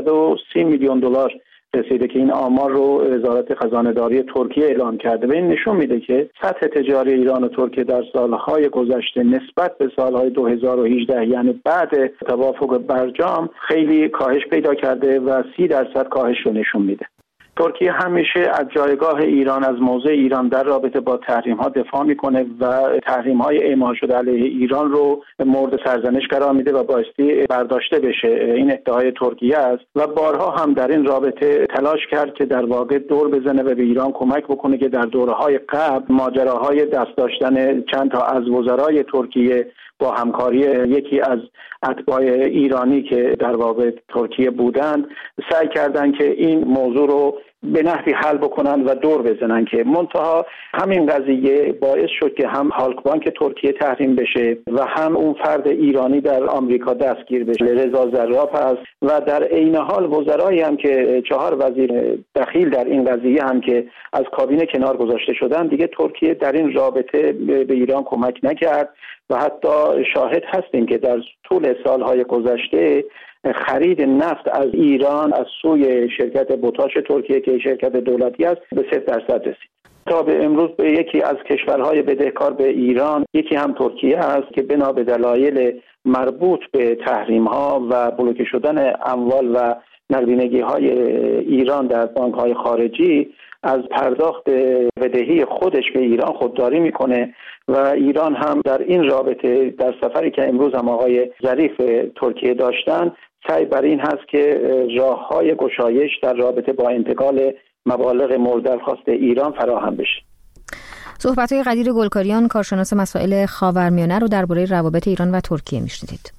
430 میلیون دلار رسیده که این آمار رو وزارت خزانه‌داری ترکیه اعلام کرده و این نشون میده که سطح تجاری ایران و ترکیه در سالهای گذشته نسبت به سالهای 2018 یعنی بعد توافق برجام خیلی کاهش پیدا کرده و 30% کاهش رو نشون میده. ترکیه همیشه از جایگاه ایران، از موضع ایران در رابطه با تحریم‌ها دفاع میکنه و تحریم‌های اعمال شده علیه ایران رو مورد سرزنش قرار میده و بایستی برداشته بشه. این ادعای ترکیه است و بارها هم در این رابطه تلاش کرد که در واقع دور بزنه و به ایران کمک بکنه که در دوره‌های قبل ماجراهای دست داشتن چند تا از وزرای ترکیه با همکاری یکی از اتباع ایرانی که در واقع ترکیه بودند سعی کردند که این موضوع رو به نحوی حل بکنن و دور بزنن که منتها همین قضیه باعث شد که هم هالک بانک ترکیه تحریم بشه و هم اون فرد ایرانی در آمریکا دستگیر بشه، رضا زراب هست و در عین حال وزرایی هم که 4 وزیر دخیل در این قضیه هم که از کابینه کنار گذاشته شدن. دیگه ترکیه در این رابطه به ایران کمک نکرد و حتی شاهد هستیم که در طول سالهای گذشته خرید نفت از ایران از سوی شرکت بوتاش ترکیه که شرکت دولتی است به 0% رسید. تا به امروز به یکی از کشورهای بدهکار به ایران یکی هم ترکیه است که بنا به دلایل مربوط به تحریم‌ها و بلوکه شدن اموال و نقدینگی‌های ایران در بانک‌های خارجی از پرداخت بدهی خودش به ایران خودداری میکنه و ایران هم در این رابطه در سفری که امروز هم آقای ظریف ترکیه داشتن سعی بر این هست که راه‌های گشایش در رابطه با انتقال مبالغ مورد درخواست ایران فراهم بشه. صحبت‌های قدیر گلکاریان، کارشناس مسائل خاورمیانه رو درباره روابط ایران و ترکیه میشنیدید.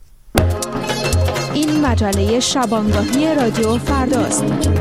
این مجله شبانگاهی رادیو فرداست.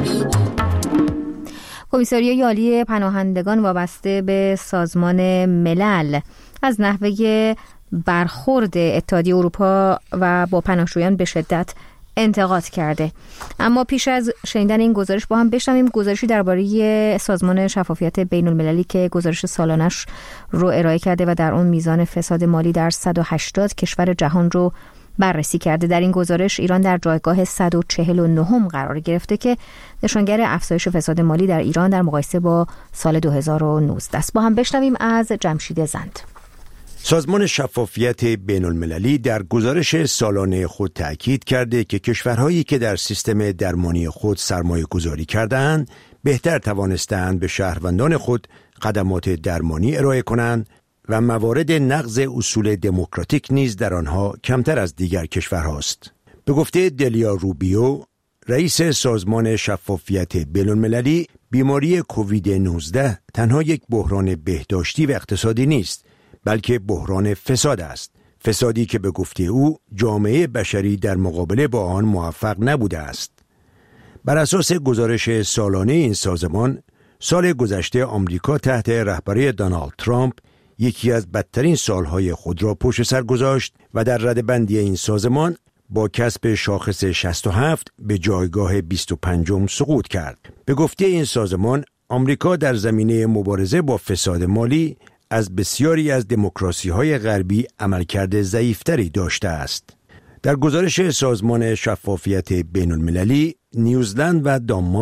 کمیساریای عالی پناهندگان وابسته به سازمان ملل از نحوه برخورد اتحادیه اروپا و با پناهجویان به شدت انتقاد کرده. اما پیش از شنیدن این گزارش با هم بشنویم گزارشی درباره سازمان شفافیت بین المللی که گزارش سالانش رو ارائه کرده و در اون میزان فساد مالی در 180 کشور جهان رو بررسی کرده. در این گزارش ایران در جایگاه 149 قرار گرفته که نشانگر افزایش فساد مالی در ایران در مقایسه با سال 2019 است. با هم بشنویم از جمشید زند. سازمان شفافیت بین المللی در گزارش سالانه خود تأکید کرده که کشورهایی که در سیستم درمانی خود سرمایه گذاری کردند بهتر توانستند به شهروندان خود خدمات درمانی ارائه کنند و موارد نقض اصول دموکراتیک نیز در آنها کمتر از دیگر کشورهاست. به گفته دلیا روبیو، رئیس سازمان شفافیت بین المللی، بیماری کووید 19 تنها یک بحران بهداشتی و اقتصادی نیست، بلکه بحران فساد است. فسادی که به گفته او جامعه بشری در مقابله با آن موفق نبوده است. بر اساس گزارش سالانه این سازمان، سال گذشته آمریکا تحت رهبری دونالد ترامپ یکی از بدترین سالهای خود را پشت سر گذاشت و در رده‌بندی این سازمان با کسب شاخص 67 به جایگاه 25 سقوط کرد. به گفته این سازمان، آمریکا در زمینه مبارزه با فساد مالی از بسیاری از دموکراسی‌های غربی عملکرد ضعیف‌تری داشته است. در گزارش سازمان شفافیت بین المللی، نیوزلند و دانمارک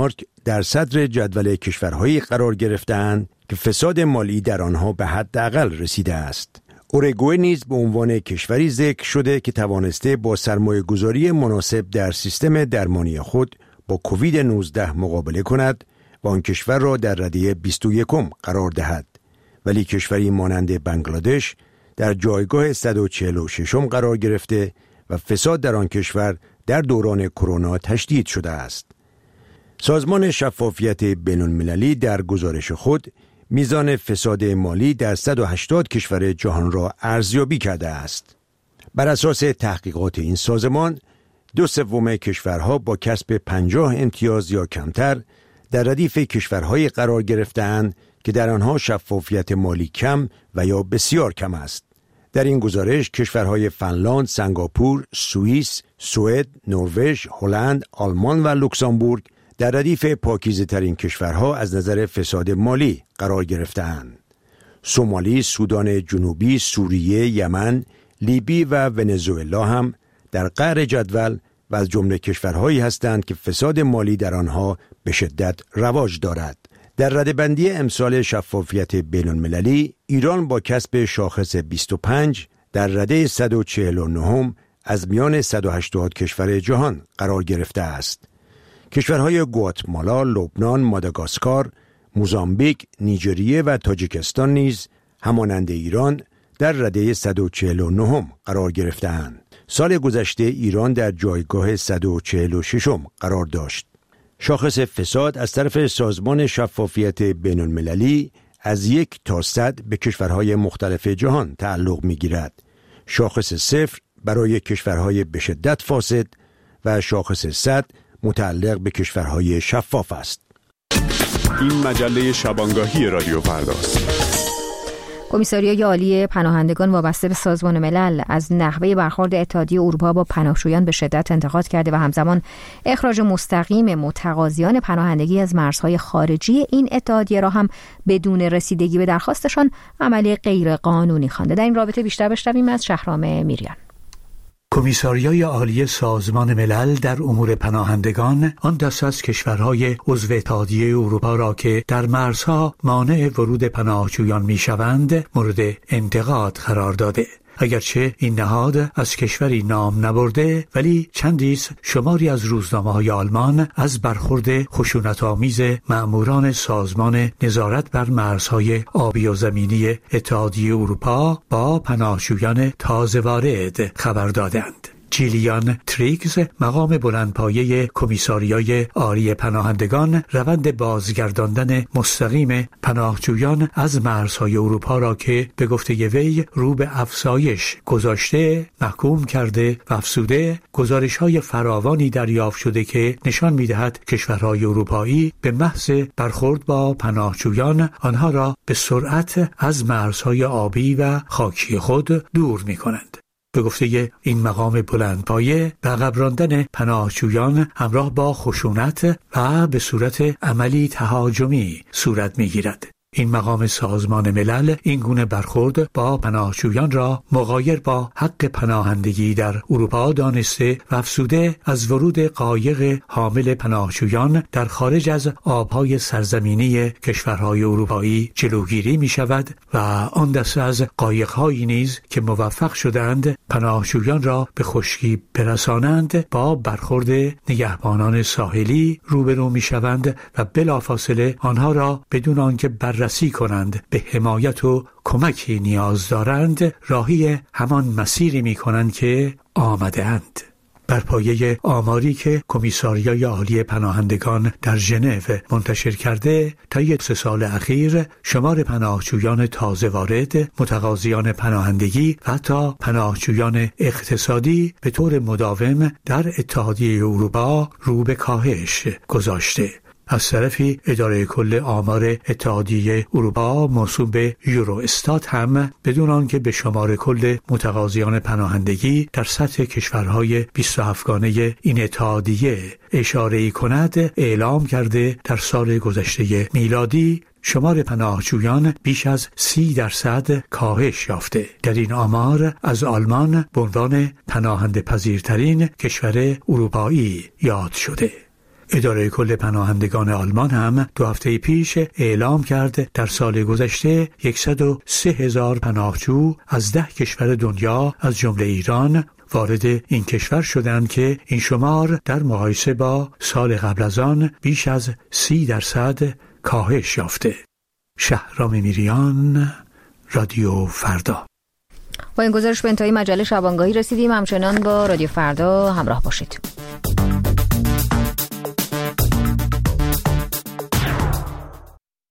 در صدر جدول کشورهایی قرار گرفتند که فساد مالی در آنها به حداقل رسیده است. اوروگوئه نیز به عنوان کشوری ذکر شده که توانسته با سرمایه‌گذاری مناسب در سیستم درمانی خود با کووید 19 مقابله کند و آن کشور را در رده 21 قرار دهد، ولی کشوری مانند بنگلادش در جایگاه 146 قرار گرفته و فساد در آن کشور در دوران کرونا تشدید شده است. سازمان شفافیت بین‌المللی در گزارش خود میزان فساد مالی در 180 کشور جهان را ارزیابی کرده است. بر اساس تحقیقات این سازمان، 2/3 کشورها با کسب 50 امتیاز یا کمتر در ردیف کشورهایی قرار گرفته‌اند که در آنها شفافیت مالی کم و یا بسیار کم است. در این گزارش کشورهای فنلاند، سنگاپور، سوئیس، سوئد، نروژ، هلند، آلمان و لوکزامبورگ در ردیف پاکیزه ترین کشورها از نظر فساد مالی قرار گرفته‌اند. سومالی، سودان جنوبی، سوریه، یمن، لیبی و ونزوئلا هم در قعر جدول و از جمله کشورهایی هستند که فساد مالی در آنها به شدت رواج دارد. در رده‌بندی امسال شفافیت بین‌المللی، ایران با کسب شاخص 25 در رده 149 از میان 180 کشور جهان قرار گرفته است. کشورهای گواتمالا، لبنان، ماداگاسکار، موزامبیک، نیجریه و تاجیکستان نیز همانند ایران در رده 149 قرار گرفته‌اند. سال گذشته ایران در جایگاه 146 قرار داشت. شاخص فساد از طرف سازمان شفافیت بین‌المللی از 1 تا 100 به کشورهای مختلف جهان تعلق می‌گیرد. شاخص 0 برای کشورهای به شدت فاسد و شاخص 100 متعلق به کشورهای شفاف است. این مجله شبانگاهی رادیو فرداست. کمیساریای عالی پناهندگان وابسته به سازمان ملل از نحوه برخورد اتحادیه اروپا با پناهجویان به شدت انتقاد کرده و همزمان اخراج مستقیم متقاضیان پناهندگی از مرزهای خارجی این اتحادیه را هم بدون رسیدگی به درخواستشان عملی غیر قانونی خوانده. در این رابطه بیشتر بشنویم از شهرام میریان. کمیساریای عالی سازمان ملل در امور پناهندگان آن دست از کشورهای عضو اتحادیه اروپا را که در مرزها مانع ورود پناهجویان میشوند مورد انتقاد قرار داده. اگرچه این نهاد از کشوری نام نبرده، ولی چندیست شماری از روزنامه‌های آلمان از برخورد خشونت‌آمیز مأموران سازمان نظارت بر مرزهای آبی و زمینی اتحادیه اروپا با پناهجویان تازه وارد خبر دادند. جیلیان تریگز، مقام بلندپایه کمیساریای عالی پناهندگان، روند بازگرداندن مستقیم پناهجویان از مرزهای اروپا را که به گفته وی رو به افزایش گذاشته محکوم کرده و افزوده گزارش‌های فراوانی دریافت شده که نشان می‌دهد کشورهای اروپایی به محض برخورد با پناهجویان آنها را به سرعت از مرزهای آبی و خاکی خود دور می‌کنند. به گفته این مقام بلندپایه، به عقب راندن پناهجویان همراه با خشونت و به صورت عملی تهاجمی صورت می‌گیرد. این مقام سازمان ملل این گونه برخورد با پناهجویان را مغایر با حق پناهندگی در اروپا دانسته و افزوده از ورود قایق حامل پناهجویان در خارج از آبهای سرزمینی کشورهای اروپایی جلوگیری می شود و آن دسته از قایق‌هایی نیز که موفق شدند پناهجویان را به خشکی برسانند با برخورد نگهبانان ساحلی روبرو می شوند و بلافاصله آنها را بدون آنکه بررسی کنند به حمایت و کمکی نیاز دارند راهی همان مسیری می کنند که آمده‌اند. بر پایه آماری که کمیساریای عالی پناهندگان در ژنو منتشر کرده، طی 3 سال اخیر شمار پناهجویان تازه وارد، متقاضیان پناهندگی و حتی پناهجویان اقتصادی به طور مداوم در اتحادیه اروپا رو به کاهش گذاشته. از طرفی اداره کل آمار اتحادیه اروپا موسوم به یوروستات هم بدون آنکه به شمار کل متقاضیان پناهندگی در سطح کشورهای 27گانه این اتحادیه اشاره‌ای کند، اعلام کرده در سال گذشته میلادی شمار پناهجویان بیش از 30% کاهش یافته. در این آمار از آلمان به عنوان پناهنده پذیرترین کشور اروپایی یاد شده. اداره کل پناهندگان آلمان هم 2 هفته پیش اعلام کرد در سال گذشته 103,000 پناهجو از 10 کشور دنیا از جمله ایران وارد این کشور شدند که این شمار در مقایسه با سال قبل از آن بیش از 30% کاهش یافته. شهرام میریان، رادیو فردا. با این گزارش به انتهای مجله شبانگاهی رسیدیم. همچنان با رادیو فردا همراه باشید.